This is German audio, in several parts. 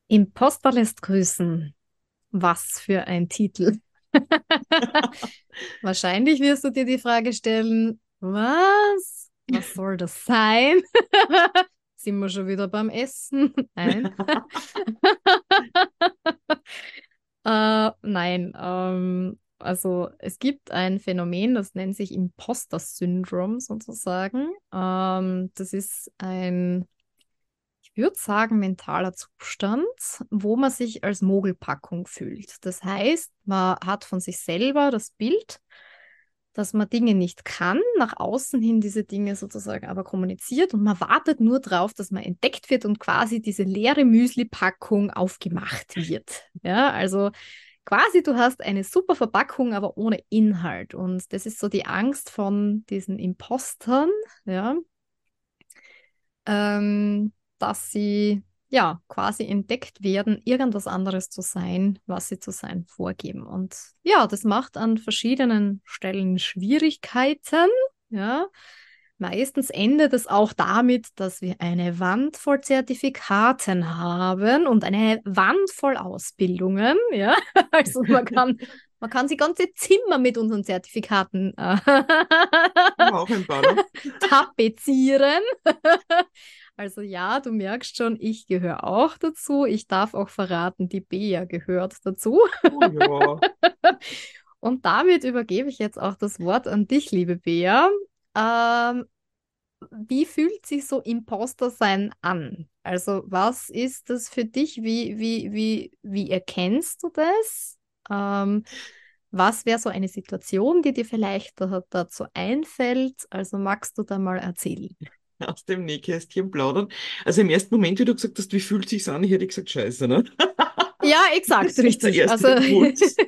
Imposter lässt grüßen. Was für ein Titel. Wahrscheinlich wirst du dir die Frage stellen, was? Was soll das sein? Sind wir schon wieder beim Essen? Nein. Nein, also es gibt ein Phänomen, das nennt sich Imposter-Syndrom sozusagen. Das ist ein, ich würde sagen, mentaler Zustand, wo man sich als Mogelpackung fühlt. Das heißt, man hat von sich selber das Bild, dass man Dinge nicht kann, nach außen hin diese Dinge sozusagen aber kommuniziert und man wartet nur darauf, dass man entdeckt wird und quasi diese leere Müsli-Packung aufgemacht wird. Ja, also quasi du hast eine super Verpackung, aber ohne Inhalt. Und das ist so die Angst von diesen Impostern, ja, dass sie ja quasi entdeckt werden, irgendwas anderes zu sein, was sie zu sein vorgeben. Und ja, das macht an verschiedenen Stellen Schwierigkeiten. Ja, meistens endet es auch damit, dass wir eine Wand voll Zertifikaten haben und eine Wand voll Ausbildungen. Ja, also man kann sie ganze Zimmer mit unseren Zertifikaten Auch ein paar, ne? tapezieren. Also ja, du merkst schon, ich gehöre auch dazu. Ich darf auch verraten, die Bea gehört dazu. Oh ja. Und damit übergebe ich jetzt auch das Wort an dich, liebe Bea. Ähm, Wie fühlt sich so Imposter sein an? Also was ist das für dich? Wie erkennst du das? Ähm, Was wäre so eine Situation, die dir vielleicht dazu einfällt? Also magst du da mal erzählen? Aus dem Nähkästchen plaudern. Also im ersten Moment, wie du gesagt hast, wie fühlt sich's an? Ich hätte gesagt, scheiße, ne? Ja, exakt, Das ist der richtig. erste Also, Impuls.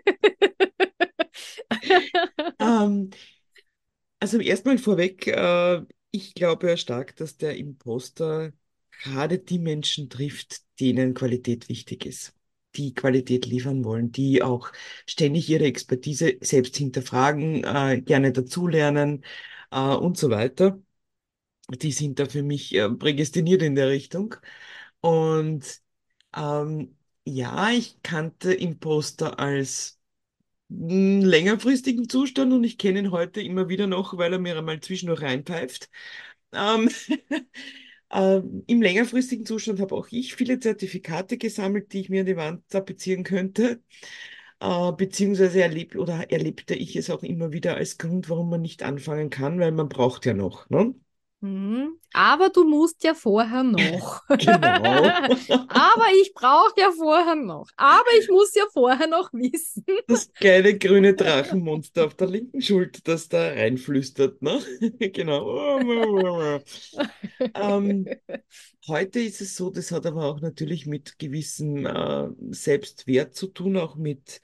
Ähm, also erstmal vorweg, ich glaube ja stark, dass der Imposter gerade die Menschen trifft, denen Qualität wichtig ist, die Qualität liefern wollen, die auch ständig ihre Expertise selbst hinterfragen, gerne dazulernen, und so weiter. Die sind da für mich prädestiniert in der Richtung. Und ja, ich kannte Imposter als längerfristigen Zustand und ich kenne ihn heute immer wieder noch, weil er mir einmal zwischendurch reinpfeift. Ähm, Im längerfristigen Zustand habe auch ich viele Zertifikate gesammelt, die ich mir an die Wand tapezieren könnte. Beziehungsweise erlebte ich es auch immer wieder als Grund, warum man nicht anfangen kann, weil man braucht ja noch, ne? mhm. Aber du musst ja vorher noch. Genau. Aber ich brauche ja vorher noch. Aber ich muss ja vorher noch wissen. Das kleine grüne Drachenmonster auf der linken Schulter, das da reinflüstert, ne? Genau. Ähm, Heute ist es so, das hat aber auch natürlich mit gewissem Selbstwert zu tun, auch mit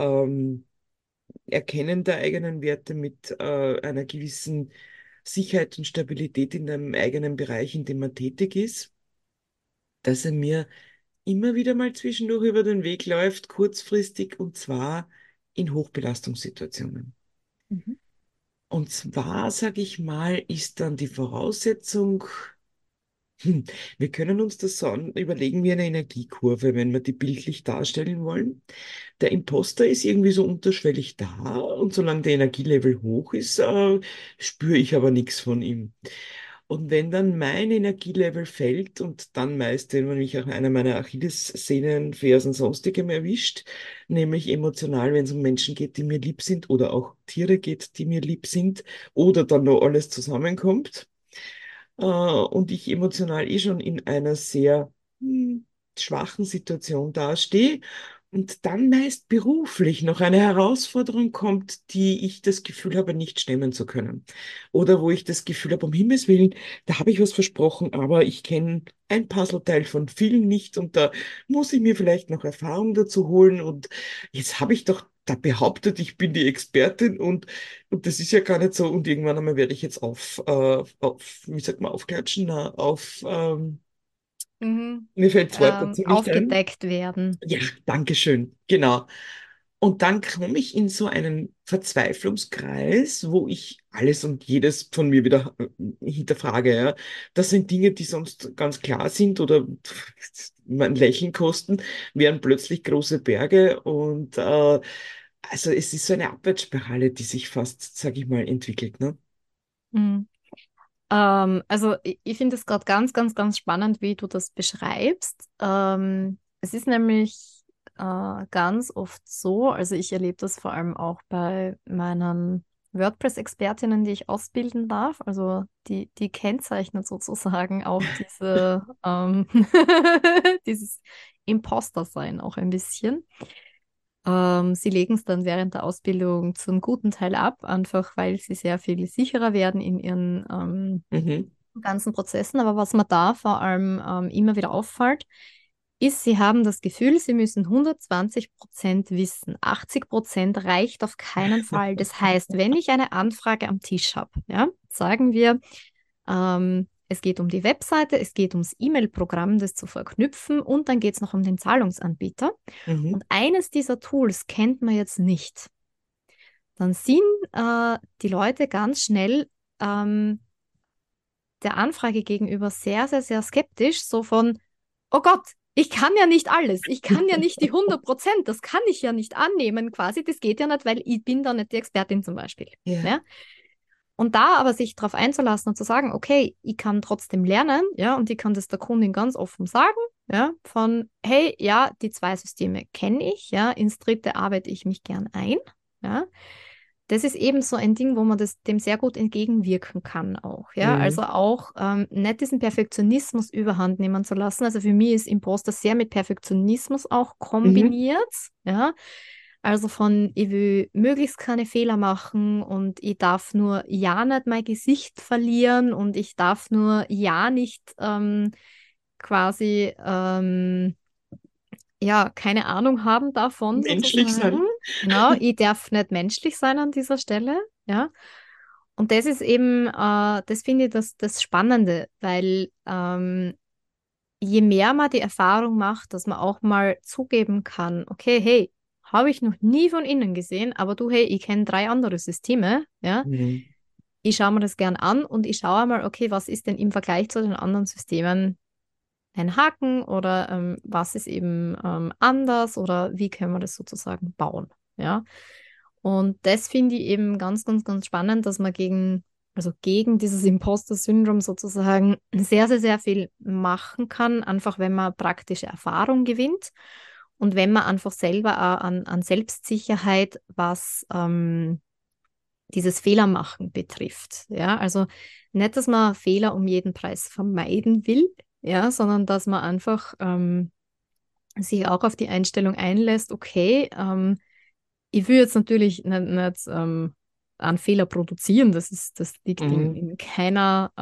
Erkennen der eigenen Werte, mit einer gewissen Sicherheit und Stabilität in dem eigenen Bereich, in dem man tätig ist, dass er mir immer wieder mal zwischendurch über den Weg läuft, kurzfristig, und zwar in Hochbelastungssituationen. Mhm. Und zwar, sage ich mal, ist dann die Voraussetzung, wir können uns das so überlegen wie eine Energiekurve, wenn wir die bildlich darstellen wollen. Der Imposter ist irgendwie so unterschwellig da und solange der Energielevel hoch ist, spüre ich aber nichts von ihm. Und wenn dann mein Energielevel fällt und dann meist, wenn mich auch einer meiner Achillessehnen, Fersen, sonstigem erwischt, nämlich emotional, wenn es um Menschen geht, die mir lieb sind oder auch Tiere geht, die mir lieb sind oder dann noch alles zusammenkommt, und ich emotional eh schon in einer sehr schwachen Situation dastehe und dann meist beruflich noch eine Herausforderung kommt, die ich das Gefühl habe, nicht stemmen zu können. Oder wo ich das Gefühl habe, um Himmels Willen, da habe ich was versprochen, aber ich kenne ein Puzzleteil von vielen nicht und da muss ich mir vielleicht noch Erfahrung dazu holen und jetzt habe ich doch da behauptet, ich bin die Expertin und das ist ja gar nicht so. Und irgendwann einmal werde ich jetzt wie sagt man, aufklatschen, na, Mhm. mir fällt das Wort dazu nicht ein. Aufgedeckt werden. Ja, danke schön, genau. Und dann komme ich in so einen Verzweiflungskreis, wo ich alles und jedes von mir wieder hinterfrage. Ja. Das sind Dinge, die sonst ganz klar sind oder mein Lächeln kosten, werden plötzlich große Berge und also es ist so eine Abwärtsspirale, die sich fast, sage ich mal, entwickelt, ne? Mhm. Also ich finde es gerade ganz, ganz, ganz spannend, wie du das beschreibst. Es ist nämlich ganz oft so, also ich erlebe das vor allem auch bei meinen WordPress-Expertinnen, die ich ausbilden darf. Also die kennzeichnen sozusagen auch dieses Imposter-Sein auch ein bisschen. Sie legen es dann während der Ausbildung zum guten Teil ab, einfach weil sie sehr viel sicherer werden in ihren Mhm. ganzen Prozessen. Aber was mir da vor allem immer wieder auffällt, ist, sie haben das Gefühl, sie müssen 120% wissen. 80% reicht auf keinen Fall. Das heißt, wenn ich eine Anfrage am Tisch habe, ja, sagen wir, es geht um die Webseite, es geht ums E-Mail-Programm, das zu verknüpfen und dann geht es noch um den Zahlungsanbieter. Mhm. Und eines dieser Tools kennt man jetzt nicht. Dann sind die Leute ganz schnell ähm, der Anfrage gegenüber sehr, sehr, sehr skeptisch, so von, oh Gott, ich kann ja nicht alles, ich kann ja nicht die 100%, das kann ich ja nicht annehmen quasi, das geht ja nicht, weil ich bin da nicht die Expertin zum Beispiel. Ja. Ja? Und da aber sich darauf einzulassen und zu sagen, okay, ich kann trotzdem lernen, ja, und ich kann das der Kundin ganz offen sagen, ja, von, hey, ja, die zwei Systeme kenne ich, ja, ins dritte arbeite ich mich gern ein, ja. Das ist eben so ein Ding, wo man dem sehr gut entgegenwirken kann auch, ja. Mhm. Also auch nicht diesen Perfektionismus überhand nehmen zu lassen. Also für mich ist Imposter sehr mit Perfektionismus auch Mhm. kombiniert, ja. Also von, ich will möglichst keine Fehler machen und ich darf nur ja nicht mein Gesicht verlieren und ich darf nur ja nicht quasi ja keine Ahnung haben davon Menschlich sozusagen. sein. Genau, ich darf nicht menschlich sein an dieser Stelle, ja. Und das ist eben, das finde ich das Spannende, weil je mehr man die Erfahrung macht, dass man auch mal zugeben kann, okay, hey, habe ich noch nie von innen gesehen, aber du, hey, ich kenne drei andere Systeme, ja, Mhm. ich schaue mir das gern an und ich schaue mal, okay, was ist denn im Vergleich zu den anderen Systemen ein Haken oder was ist eben anders oder wie können wir das sozusagen bauen, ja. Und das finde ich eben ganz, ganz, ganz spannend, dass man also gegen dieses Imposter-Syndrom sozusagen sehr, sehr, sehr viel machen kann, einfach wenn man praktische Erfahrung gewinnt und wenn man einfach selber auch an Selbstsicherheit, was dieses Fehlermachen betrifft. Ja, also nicht, dass man Fehler um jeden Preis vermeiden will, ja, sondern dass man einfach sich auch auf die Einstellung einlässt, okay, ich will jetzt natürlich nicht einen Fehler produzieren, das liegt Mhm. in keiner,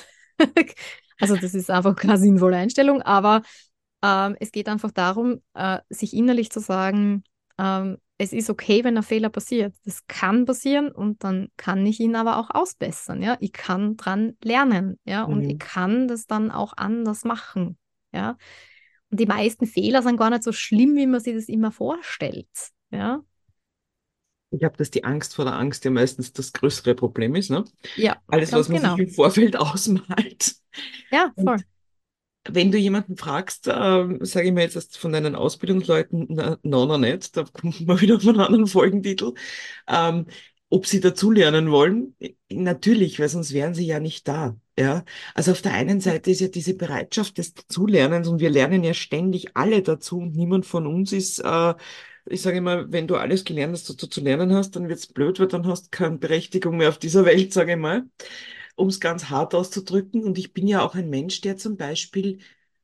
also das ist einfach keine sinnvolle Einstellung, aber es geht einfach darum, sich innerlich zu sagen, es ist okay, wenn ein Fehler passiert. Das kann passieren und dann kann ich ihn aber auch ausbessern, ja. Ich kann dran lernen, ja, und ich Mhm. kann das dann auch anders machen, ja. Und die meisten Fehler sind gar nicht so schlimm, wie man sich das immer vorstellt, ja. Ich glaube, dass die Angst vor der Angst ja meistens das größere Problem ist, ne? Ja, Alles, was ganz man sich genau. im Vorfeld ausmalt. Ja, voll. Und wenn du jemanden fragst, sage ich mir jetzt erst von deinen Ausbildungsleuten, na, no, noch nicht, da kommt man wieder auf einen anderen Folgentitel, ähm, ob sie dazulernen wollen. Natürlich, weil sonst wären sie ja nicht da. Ja, also auf der einen Seite ist ja diese Bereitschaft des Dazulernens und wir lernen ja ständig alle dazu und niemand von uns ist, ich sage immer, wenn du alles gelernt hast, was du zu lernen hast, dann wird's blöd, weil dann hast du keine Berechtigung mehr auf dieser Welt, sage ich mal, um es ganz hart auszudrücken. Und ich bin ja auch ein Mensch, der zum Beispiel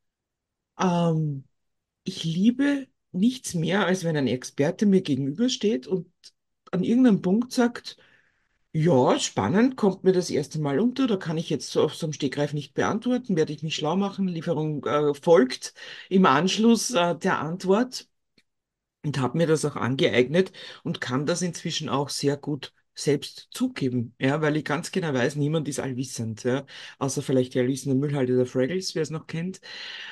ähm, ich liebe nichts mehr, als wenn ein Experte mir gegenübersteht und an irgendeinem Punkt sagt, ja, spannend, kommt mir das erste Mal unter, da kann ich jetzt so auf so einem Stegreif nicht beantworten, werde ich mich schlau machen, Lieferung folgt im Anschluss der Antwort und habe mir das auch angeeignet und kann das inzwischen auch sehr gut selbst zugeben, ja, weil ich ganz genau weiß, niemand ist allwissend, ja, außer vielleicht die allwissende Müllhalde der Fraggles, wer es noch kennt.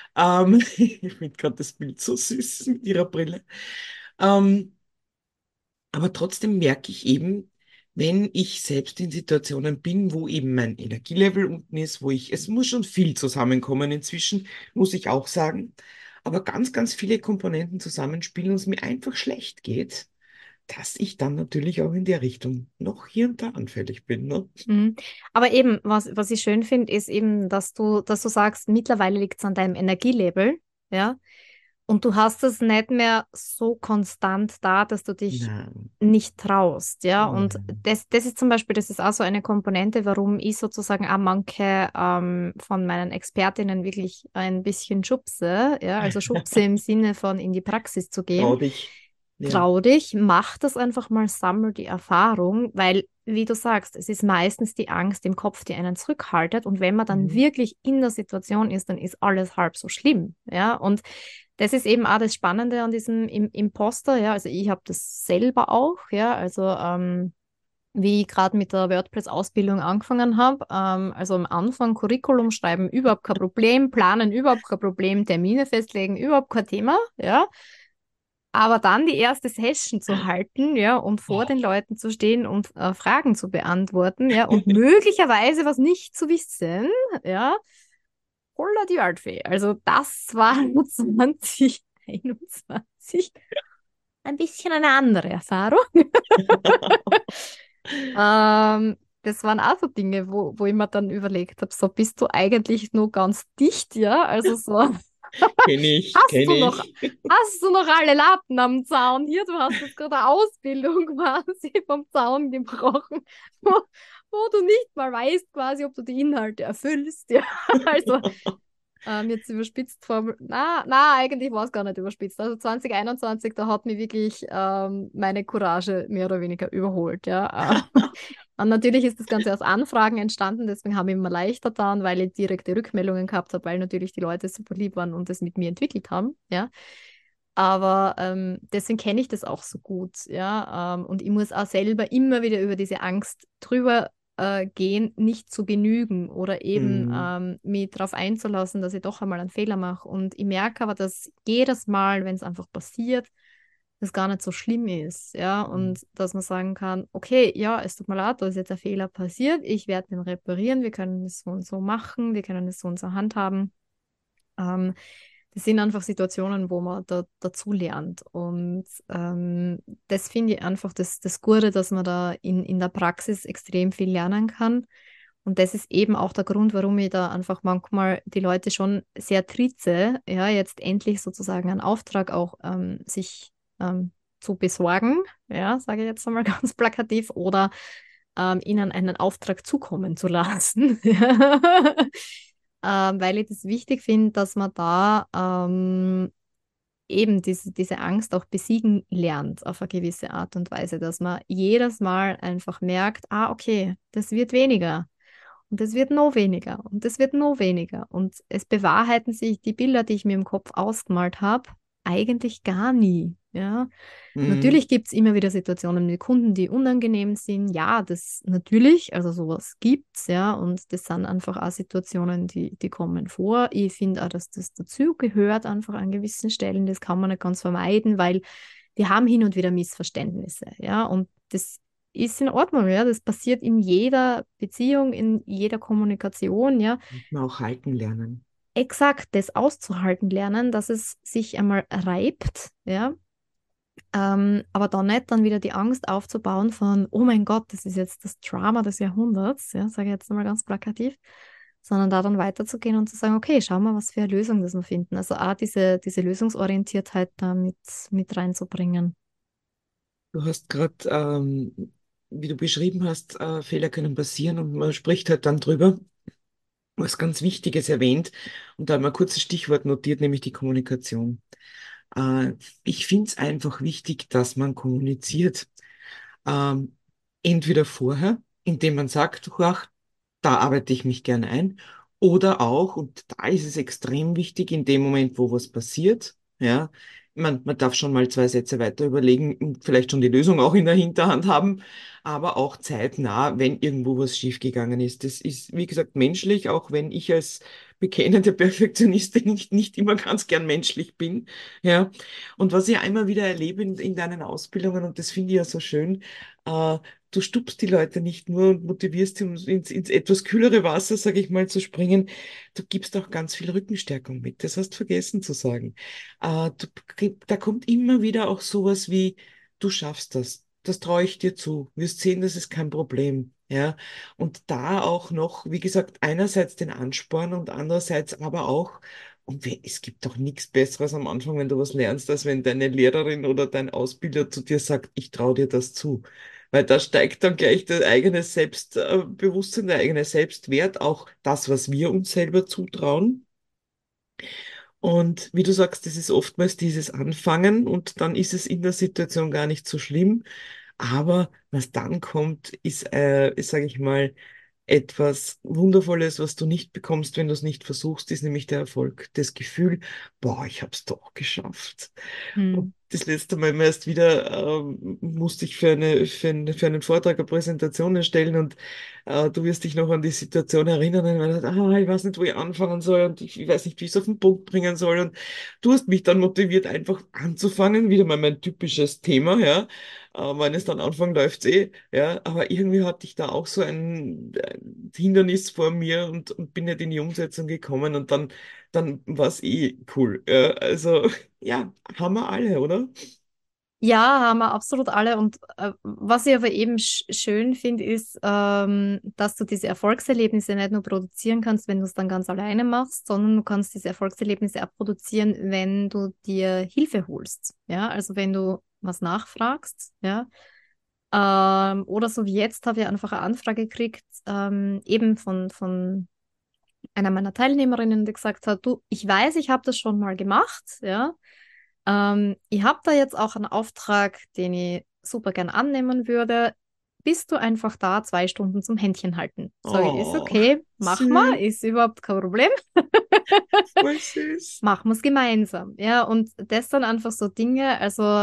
Ich finde gerade das Bild so süß mit ihrer Brille. Ähm, aber trotzdem merke ich eben, wenn ich selbst in Situationen bin, wo eben mein Energielevel unten ist, wo ich, es muss schon viel zusammenkommen inzwischen, muss ich auch sagen. aber ganz, ganz viele Komponenten zusammenspielen und es mir einfach schlecht geht, dass ich dann natürlich auch in der Richtung noch hier und da anfällig bin, ne? Mhm. Aber eben, was ich schön finde, ist eben, dass du sagst, mittlerweile liegt es an deinem Energielevel, ja, und du hast es nicht mehr so konstant da, dass du dich Nein, nicht traust, ja. Und nein. das ist zum Beispiel, das ist auch so eine Komponente, warum ich sozusagen auch manche von meinen Expertinnen wirklich ein bisschen schubse, ja, also schubse im Sinne von in die Praxis zu Trau gehen. dich. Ja. Trau dich, mach das einfach mal, sammel die Erfahrung, weil, wie du sagst, es ist meistens die Angst im Kopf, die einen zurückhaltet. Und wenn man dann Mhm. wirklich in der Situation ist, dann ist alles halb so schlimm. Ja, und das ist eben auch das Spannende an diesem Imposter. Ja, also ich habe das selber auch. Ja, also wie ich gerade mit der WordPress-Ausbildung angefangen habe. Also am Anfang Curriculum schreiben, überhaupt kein Problem, planen, überhaupt kein Problem, Termine festlegen, überhaupt kein Thema. Ja. Aber dann die erste Session zu halten, ja, und vor Oh. den Leuten zu stehen und Fragen zu beantworten, ja, und möglicherweise was nicht zu wissen, ja, holla die Waldfee. Also das war 2021 ein bisschen eine andere Erfahrung. Das waren auch so Dinge, wo ich mir dann überlegt habe, so bist du eigentlich nur ganz dicht, ja, also so. Hast Kenne du noch, ich. hast du noch alle Latten am Zaun? Hier, du hast jetzt gerade eine Ausbildung quasi vom Zaun gebrochen, wo, wo du nicht mal weißt quasi, ob du die Inhalte erfüllst. Ja, also jetzt überspitzt formuliert. Na, eigentlich war es gar nicht überspitzt. Also 2021, da hat mich wirklich meine Courage mehr oder weniger überholt. Ja. Und natürlich ist das Ganze aus Anfragen entstanden, deswegen habe ich mir leichter getan, weil ich direkte Rückmeldungen gehabt habe, weil natürlich die Leute super lieb waren und das mit mir entwickelt haben. Ja. Aber deswegen kenne ich das auch so gut, ja. Und ich muss auch selber immer wieder über diese Angst drüber gehen, nicht zu genügen oder eben Mhm. mich darauf einzulassen, dass ich doch einmal einen Fehler mache. Und ich merke aber, dass jedes Mal, wenn es einfach passiert, das gar nicht so schlimm ist, ja. Und dass man sagen kann, okay, ja, es tut mir leid, da ist jetzt ein Fehler passiert, ich werde den reparieren, wir können es so und so machen, wir können es so und so handhaben. Ähm, Das sind einfach Situationen, wo man dazu lernt. Und das finde ich einfach das Gute, dass man da in der Praxis extrem viel lernen kann. Und das ist eben auch der Grund, warum ich da einfach manchmal die Leute schon sehr trieze, ja, jetzt endlich sozusagen einen Auftrag auch sich zu besorgen, ja, sage ich jetzt einmal ganz plakativ, oder ihnen einen Auftrag zukommen zu lassen. Weil ich das wichtig finde, dass man da eben diese Angst auch besiegen lernt auf eine gewisse Art und Weise, dass man jedes Mal einfach merkt, ah, okay, das wird weniger und das wird noch weniger und das wird noch weniger und es bewahrheiten sich die Bilder, die ich mir im Kopf ausgemalt habe, eigentlich gar nie, ja. Mhm. Natürlich gibt es immer wieder Situationen mit Kunden, die unangenehm sind. Ja, das natürlich, also sowas gibt's, ja, und das sind einfach auch Situationen, die kommen vor. Ich finde auch, dass das dazu gehört, einfach an gewissen Stellen. Das kann man nicht ganz vermeiden, weil wir haben hin und wieder Missverständnisse, ja, und das ist in Ordnung, ja, das passiert in jeder Beziehung, in jeder Kommunikation, ja. Muss man auch halten lernen. Exakt das auszuhalten lernen, dass es sich einmal reibt, ja, aber dann nicht dann wieder die Angst aufzubauen von, oh mein Gott, das ist jetzt das Drama des Jahrhunderts, ja, sage ich jetzt mal ganz plakativ, sondern da dann weiterzugehen und zu sagen, okay, schauen wir, was für eine Lösung das wir finden. Also auch diese Lösungsorientiertheit da mit reinzubringen. Du hast gerade, wie du beschrieben hast, Fehler können passieren und man spricht halt dann drüber. Was ganz Wichtiges erwähnt und da haben wir ein kurzes Stichwort notiert, nämlich die Kommunikation. Äh, Ich finde es einfach wichtig, dass man kommuniziert. Ähm, Entweder vorher, indem man sagt, ach, da arbeite ich mich gerne ein, oder auch, und da ist es extrem wichtig, in dem Moment, wo was passiert, ja, man darf schon mal zwei Sätze weiter überlegen und vielleicht schon die Lösung auch in der Hinterhand haben, aber auch zeitnah, wenn irgendwo was schiefgegangen ist. Das ist, wie gesagt, menschlich, auch wenn ich als bekennende Perfektionistin, nicht immer ganz gern menschlich bin. Ja. Und was ich einmal wieder erlebe in deinen Ausbildungen, und das finde ich ja so schön, äh, du stupst die Leute nicht nur und motivierst sie, um ins etwas kühlere Wasser, sage ich mal, zu springen. Du gibst auch ganz viel Rückenstärkung mit. Das hast du vergessen zu sagen. Da kommt immer wieder auch sowas wie, du schaffst das. Das traue ich dir zu. Wirst sehen, das ist kein Problem. Ja. Und da auch noch, wie gesagt, einerseits den Ansporn und andererseits aber auch, es gibt doch nichts Besseres am Anfang, wenn du was lernst, als wenn deine Lehrerin oder dein Ausbilder zu dir sagt, ich traue dir das zu. Weil da steigt dann gleich das eigene Selbstbewusstsein, der eigene Selbstwert, auch das, was wir uns selber zutrauen. Und wie du sagst, das ist oftmals dieses Anfangen und dann ist es in der Situation gar nicht so schlimm. Aber was dann kommt, ist, sage ich mal, etwas Wundervolles, was du nicht bekommst, wenn du es nicht versuchst, ist nämlich der Erfolg, das Gefühl, boah, ich habe es doch geschafft. Und Hm. das letzte Mal erst wieder musste ich für einen Vortrag eine Präsentation erstellen und du wirst dich noch an die Situation erinnern, und ich dachte, ich weiß nicht, wo ich anfangen soll und ich weiß nicht, wie ich es auf den Punkt bringen soll. Und du hast mich dann motiviert, einfach anzufangen, wieder mal mein typisches Thema, ja. Wenn es dann anfangen, läuft's eh, ja. Aber irgendwie hatte ich da auch so ein Hindernis vor mir und bin nicht in die Umsetzung gekommen und dann war es eh cool. Ja. Also, ja, haben wir alle, oder? Ja, haben wir absolut alle. Und was ich aber eben schön finde, ist, dass du diese Erfolgserlebnisse nicht nur produzieren kannst, wenn du es dann ganz alleine machst, sondern du kannst diese Erfolgserlebnisse auch produzieren, wenn du dir Hilfe holst. Ja, also wenn du was nachfragst, ja. Oder so wie jetzt habe ich einfach eine Anfrage gekriegt, eben von einer meiner Teilnehmerinnen, die gesagt hat, du, ich weiß, ich habe das schon mal gemacht, ja. Ich habe da jetzt auch einen Auftrag, den ich super gern annehmen würde. Bist du einfach da, 2 Stunden zum Händchen halten? Sage ich, ist Oh, okay, mach mal, süß, ist überhaupt kein Problem. voll süß. Machen wir es gemeinsam. Ja, und das sind einfach so Dinge, also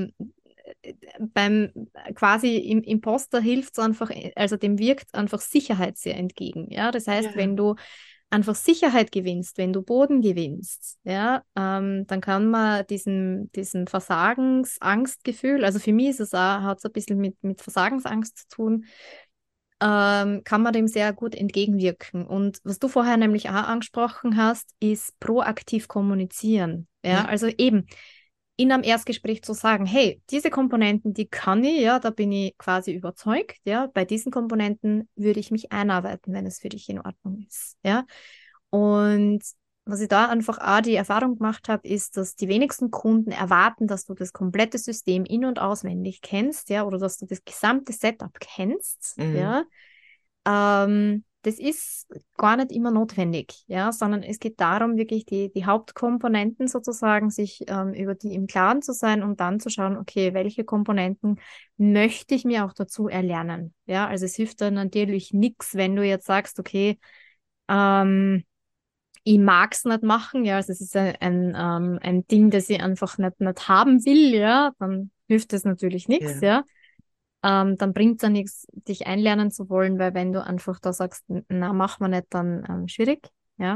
beim quasi im Imposter hilft es einfach, also dem wirkt einfach Sicherheit sehr entgegen. Ja, das heißt, Ja, wenn du einfach Sicherheit gewinnst, wenn du Boden gewinnst, ja, dann kann man diesen Versagensangstgefühl, also für mich ist es auch, hat es ein bisschen mit Versagensangst zu tun, kann man dem sehr gut entgegenwirken. Und was du vorher nämlich auch angesprochen hast, ist proaktiv kommunizieren. Ja, ja, also eben in einem Erstgespräch zu sagen, hey, diese Komponenten, die kann ich, ja, da bin ich quasi überzeugt, ja, bei diesen Komponenten würde ich mich einarbeiten, wenn es für dich in Ordnung ist, ja. Und was ich da einfach auch die Erfahrung gemacht habe, ist, dass die wenigsten Kunden erwarten, dass du das komplette System in- und auswendig kennst, ja, oder dass du das gesamte Setup kennst, mhm. ja. Das ist gar nicht immer notwendig, ja, sondern es geht darum, wirklich die Hauptkomponenten sozusagen, sich über die im Klaren zu sein und dann zu schauen, okay, welche Komponenten möchte ich mir auch dazu erlernen, ja. Also es hilft dann natürlich nichts, wenn du jetzt sagst, okay, ähm, ich mag es nicht machen, ja, also es ist ein Ding, das ich einfach nicht haben will, ja, dann hilft das natürlich nichts, Ja. ja. Dann bringt es ja nichts, dich einlernen zu wollen, weil wenn du einfach da sagst, na, mach mal nicht, dann schwierig, ja.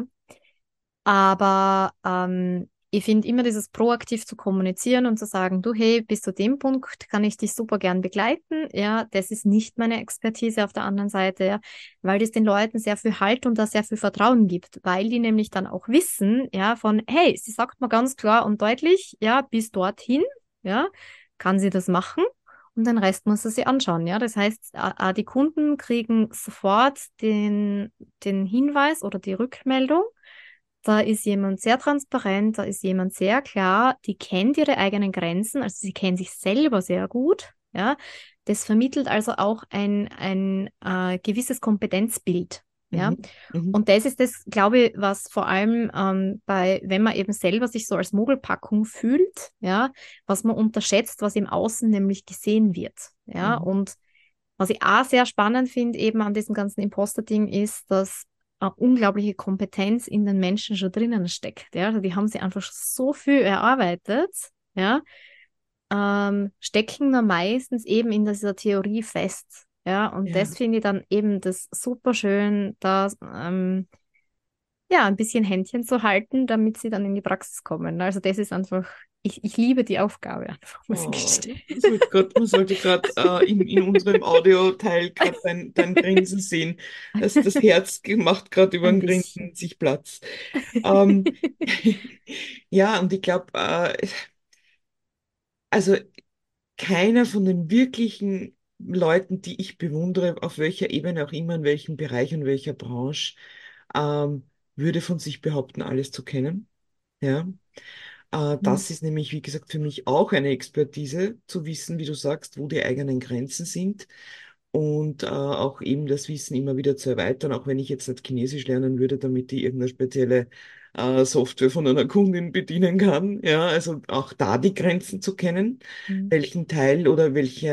Aber ich finde immer dieses proaktiv zu kommunizieren und zu sagen, du, hey, bis zu dem Punkt kann ich dich super gern begleiten. Ja, das ist nicht meine Expertise auf der anderen Seite, ja, weil das den Leuten sehr viel Halt und da sehr viel Vertrauen gibt, weil die nämlich dann auch wissen, ja, von, hey, sie sagt mir ganz klar und deutlich, ja, bis dorthin, ja, kann sie das machen. Und den Rest muss sie sich anschauen, ja. Das heißt, die Kunden kriegen sofort den Hinweis oder die Rückmeldung, da ist jemand sehr transparent, da ist jemand sehr klar, die kennt ihre eigenen Grenzen, also sie kennt sich selber sehr gut, ja. Das vermittelt also auch ein gewisses Kompetenzbild, ja. Mhm. Mhm. Und das ist das, glaube ich, was vor allem wenn man eben selber sich so als Mogelpackung fühlt, ja, was man unterschätzt, was im Außen nämlich gesehen wird, ja. Mhm. Und was ich auch sehr spannend finde, eben an diesem ganzen Imposter-Ding, ist, dass eine unglaubliche Kompetenz in den Menschen schon drinnen steckt. Ja? Also die haben sich einfach so viel erarbeitet, ja, stecken da meistens eben in dieser Theorie fest. Ja, und das Ja. finde ich dann eben das super schön, dass ja, ein bisschen Händchen zu halten, damit sie dann in die Praxis kommen. Also das ist einfach, ich liebe die Aufgabe einfach, muss ich Oh, gestehen. man sollte gerade in unserem Audioteil gerade dein Grinsen sehen. Das Herz macht gerade über Ein den bisschen. Grinsen sich Platz. Ähm, ja, und ich glaube, also keiner von den wirklichen Leuten, die ich bewundere, auf welcher Ebene auch immer, in welchem Bereich und welcher Branche, ähm, würde von sich behaupten, alles zu kennen. Ja. Hm. Das ist nämlich, wie gesagt, für mich auch eine Expertise, zu wissen, wie du sagst, wo die eigenen Grenzen sind und auch eben das Wissen immer wieder zu erweitern, auch wenn ich jetzt nicht Chinesisch lernen würde, damit ich irgendeine spezielle Software von einer Kundin bedienen kann. Ja, also auch da die Grenzen zu kennen, Hm. welchen Teil oder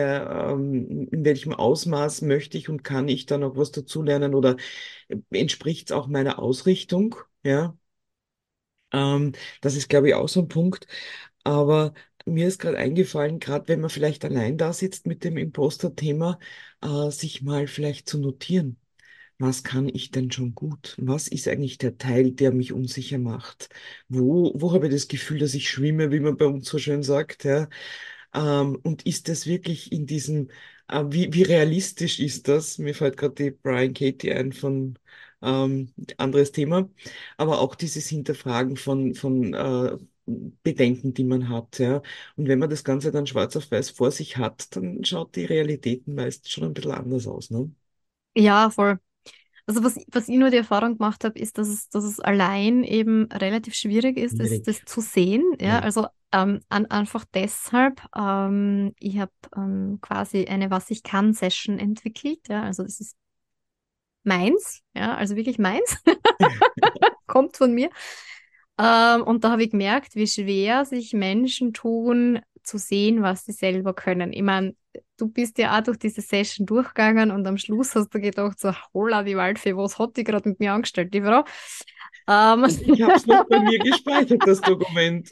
in welchem Ausmaß möchte ich und kann ich dann auch was dazulernen oder entspricht es auch meiner Ausrichtung? Ja. Ähm, Das ist, glaube ich, auch so ein Punkt. Aber mir ist gerade eingefallen, gerade wenn man vielleicht allein da sitzt mit dem Imposter-Thema, sich mal vielleicht zu notieren. Was kann ich denn schon gut? Was ist eigentlich der Teil, der mich unsicher macht? Wo habe ich das Gefühl, dass ich schwimme, wie man bei uns so schön sagt, ja? Und ist das wirklich in diesem, wie realistisch ist das? Mir fällt gerade die Brian Katie ein von anderes Thema, aber auch dieses Hinterfragen von Bedenken, die man hat, ja. Und wenn man das Ganze dann schwarz auf weiß vor sich hat, dann schaut die Realität meist schon ein bisschen anders aus, ne? Ja, voll. Also was ich nur die Erfahrung gemacht habe, ist, dass es allein eben relativ schwierig ist, das Schwierig. zu sehen. Ja, Ja. also einfach deshalb, ich habe quasi eine Was ich kann Session entwickelt. Ja, also das ist meins, ja, also wirklich meins, kommt von mir. Und da habe ich gemerkt, wie schwer sich Menschen tun, zu sehen, was sie selber können. Ich meine, du bist ja auch durch diese Session durchgegangen und am Schluss hast du gedacht, so, holla die Waldfee, was hat die gerade mit mir angestellt, die Frau? Ähm, Und ich habe es noch bei mir gespeichert, das Dokument.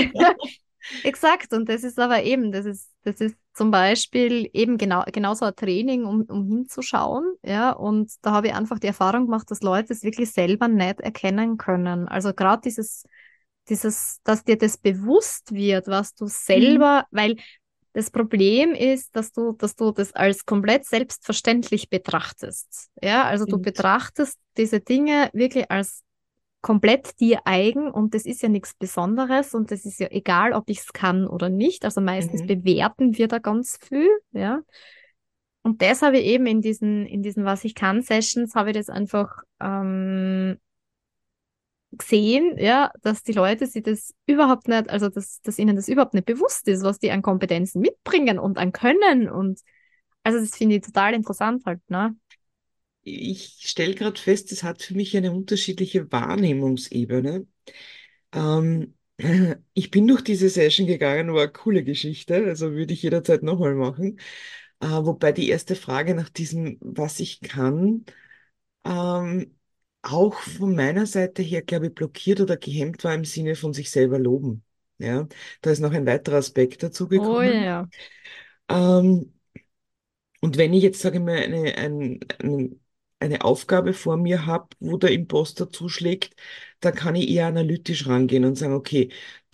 Exakt, und das ist aber eben, das ist zum Beispiel eben genauso ein Training, um hinzuschauen, ja, und da habe ich einfach die Erfahrung gemacht, dass Leute es wirklich selber nicht erkennen können. Also gerade dass dir das bewusst wird, was du Mhm. selber, weil das Problem ist, dass du das als komplett selbstverständlich betrachtest. Ja, also du Stimmt. betrachtest diese Dinge wirklich als komplett dir eigen und das ist ja nichts Besonderes und das ist ja egal, ob ich es kann oder nicht. Also meistens Mhm. bewerten wir da ganz viel, ja. Und das habe ich eben in diesen Was ich kann Sessions habe ich das einfach gesehen, ja, dass die Leute sich das überhaupt nicht, also dass ihnen das überhaupt nicht bewusst ist, was die an Kompetenzen mitbringen und an Können und also das finde ich total interessant halt, ne? Ich stelle gerade fest, es hat für mich eine unterschiedliche Wahrnehmungsebene. Ähm, Ich bin durch diese Session gegangen, war eine coole Geschichte, also würde ich jederzeit nochmal machen. Wobei die erste Frage nach diesem, was ich kann, ähm, auch von meiner Seite her, glaube ich, blockiert oder gehemmt war im Sinne von sich selber loben. Ja, da ist noch ein weiterer Aspekt dazu Oh gekommen. ja. Ähm, Und wenn ich jetzt, sage ich mal, eine Aufgabe vor mir habe, wo der Imposter zuschlägt, da kann ich eher analytisch rangehen und sagen, okay,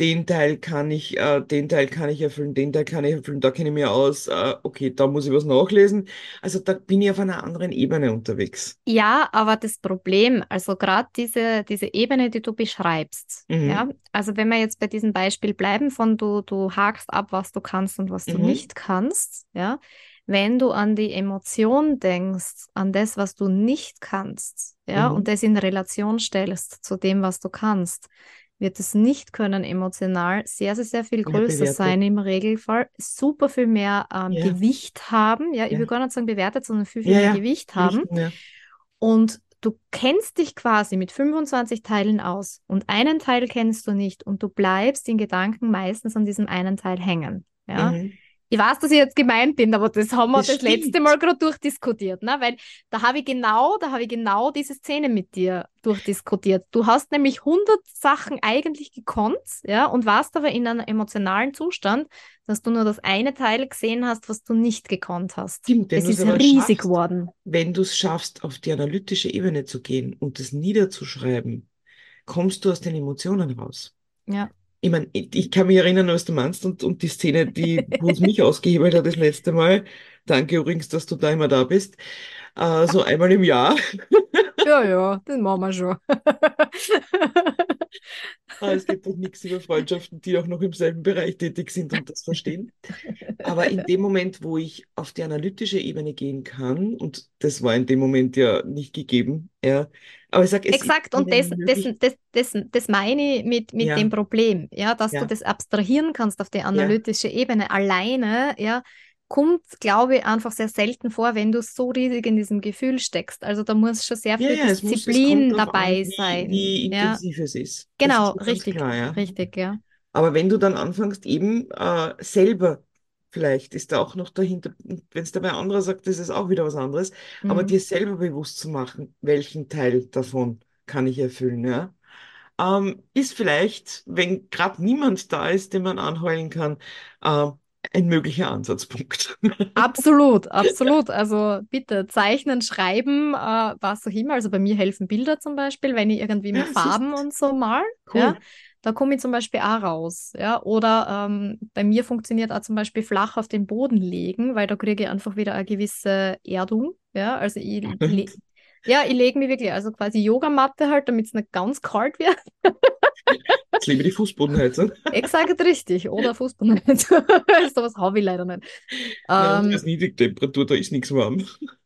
den Teil kann ich erfüllen, den Teil kann ich erfüllen, da kenne ich mich aus, okay, da muss ich was nachlesen. Also da bin ich auf einer anderen Ebene unterwegs. Ja, aber das Problem, also gerade diese Ebene, die du beschreibst, ja, Mhm, also wenn wir jetzt bei diesem Beispiel bleiben von du hakst ab, was du kannst und was du mhm, nicht kannst, ja, wenn du an die Emotion denkst, an das, was du nicht kannst, ja, und mhm. das in Relation stellst zu dem, was du kannst, wird das Nicht-Können emotional sehr viel Ja, größer sein bewertet. im Regelfall, super viel mehr Ja, Gewicht haben, ja, ich will ja, gar nicht sagen bewertet, sondern viel ja, mehr ja, Gewicht haben. Gewichten, ja. Und du kennst dich quasi mit 25 Teilen aus und einen Teil kennst du nicht und du bleibst in Gedanken meistens an diesem einen Teil hängen. Ja? Mhm. Ich weiß, dass ich jetzt gemeint bin, aber das haben wir Das das letzte stimmt. Mal gerade durchdiskutiert, ne? Weil da habe ich genau diese Szene mit dir durchdiskutiert. Du hast nämlich 100 Sachen eigentlich gekonnt, ja, und warst aber in einem emotionalen Zustand, dass du nur das eine Teil gesehen hast, was du nicht gekonnt hast. Stimmt, wenn Das du es ist aber riesig schaffst, geworden. wenn du es schaffst, auf die analytische Ebene zu gehen und es niederzuschreiben, kommst du aus den Emotionen raus. Ja. Ich meine, ich kann mich erinnern, was du meinst und die Szene, wo es mich ausgehebelt hat das letzte Mal. Danke übrigens, dass du da immer da bist. So einmal im Jahr. Ja, ja, das machen wir schon. Es geht doch nichts über Freundschaften, die auch noch im selben Bereich tätig sind und das verstehen. Aber in dem Moment, wo ich auf die analytische Ebene gehen kann, und das war in dem Moment ja nicht gegeben, ja, aber ich sage, es ist Exakt, und ihnen möglich, das meine ich mit dem ja, Problem, ja, dass du ja, das abstrahieren kannst auf die ja, analytische Ebene. Alleine, ja, kommt, glaube ich, einfach sehr selten vor, wenn du so riesig in diesem Gefühl steckst. Also da muss schon sehr ja, viel ja, es kommt Disziplin darauf an, dabei sein. wie Ja, intensiv es ist. Das ist genau, schon ganz richtig, klar, ja. richtig, ja. Aber wenn du dann anfängst, eben selber, vielleicht ist da auch noch dahinter, wenn es dabei ein anderer sagt, das ist auch wieder was anderes, aber Mhm. dir selber bewusst zu machen, welchen Teil davon kann ich erfüllen, ja. Ist vielleicht, wenn gerade niemand da ist, den man anheulen kann, äh, ein möglicher Ansatzpunkt. Absolut, absolut. Also bitte zeichnen, schreiben, was auch immer. Also bei mir helfen Bilder zum Beispiel, wenn ich irgendwie mit Ja, Farben siehst, und so mal, ja, cool. da komme ich zum Beispiel auch raus, ja. Oder bei mir funktioniert auch zum Beispiel flach auf den Boden legen, weil da kriege ich einfach wieder eine gewisse Erdung, ja. Also Spannend. ja, ich lege mich wirklich, also quasi Yogamatte halt, damit es nicht ganz kalt wird. Jetzt lebe die Fußbodenheizung. Exakt richtig. Oder Fußball. Sowas habe ich leider nicht. Na, unsere Ähm, ist Niedrigtemperatur, da ist nichts warm.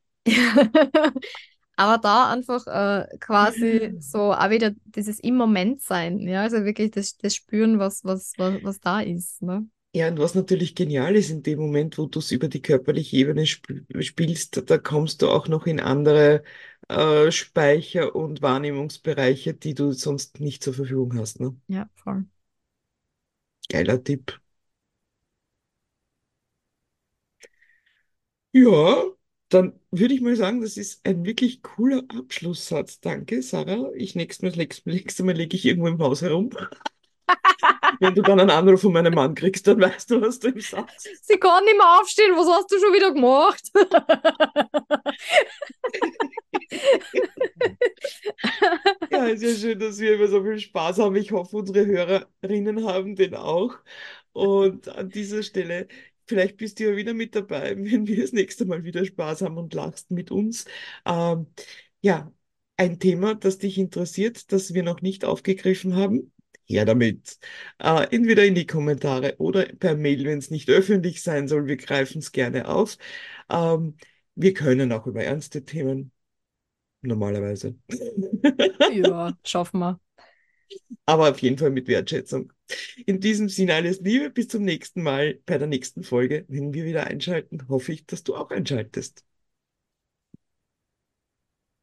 Aber da einfach quasi so auch wieder dieses im Moment sein, ja, also wirklich das Spüren, was da ist, ne? Ja, und was natürlich genial ist in dem Moment, wo du es über die körperliche Ebene spielst, da kommst du auch noch in andere Speicher- und Wahrnehmungsbereiche, die du sonst nicht zur Verfügung hast. Ne? Ja, voll. Geiler Tipp. Ja, dann würde ich mal sagen, das ist ein wirklich cooler Abschlusssatz. Danke, Sarah. Nächstes Mal lege ich irgendwo im Haus herum. Wenn du dann einen Anruf von meinem Mann kriegst, dann weißt du, was du ihm sagst. Sie kann nicht mehr aufstehen, was hast du schon wieder gemacht? Ja, ist ja schön, dass wir immer so viel Spaß haben. Ich hoffe, unsere Hörerinnen haben den auch. Und an dieser Stelle, vielleicht bist du ja wieder mit dabei, wenn wir das nächste Mal wieder Spaß haben und lachst mit uns. Ähm, ja, ein Thema, das dich interessiert, das wir noch nicht aufgegriffen haben. Ja, damit. Entweder in die Kommentare oder per Mail, wenn es nicht öffentlich sein soll. Wir greifen es gerne auf. Ähm, wir können auch über ernste Themen normalerweise. Ja, schaffen wir. Aber auf jeden Fall mit Wertschätzung. In diesem Sinne alles Liebe, bis zum nächsten Mal bei der nächsten Folge. Wenn wir wieder einschalten, hoffe ich, dass du auch einschaltest.